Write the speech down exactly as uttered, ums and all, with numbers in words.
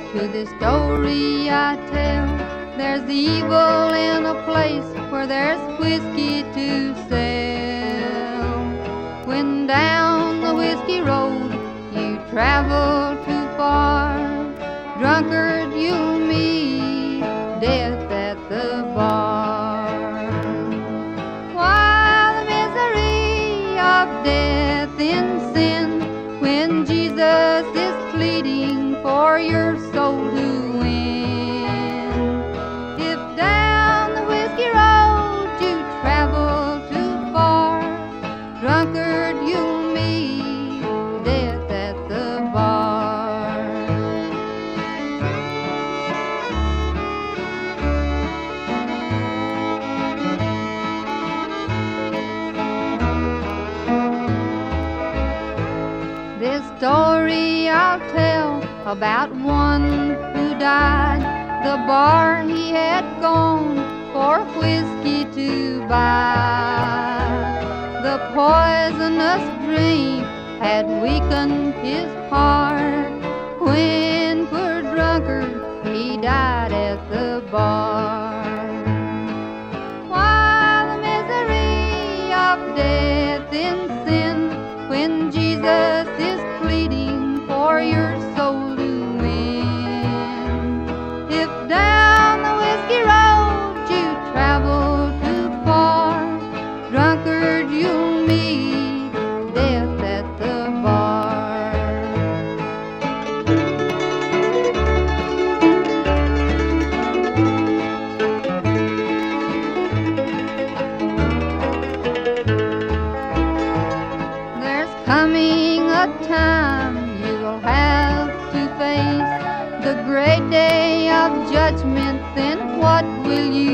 To this story I tell, there's evil in a place where there's whiskey to sell. When down the whiskey road you travel too far, drunkard you'll meet death at the bar. While the misery of death in sin, when Jesus is pleading for your soul to win. If down the whiskey road you travel too far, drunkard you'll meet death at the bar. This story I'll tell about one who died. The bar he had gone for whiskey to buy. The poisonous drink had weakened his heart. When poor drunkard he died at the bar. While the misery of death in sin, when Jesus is pleading for your soul to win. If down the whiskey road you travel too far, drunkard you'll meet death at the bar. There's coming a time you'll have to face the great day of judgment. Then what will you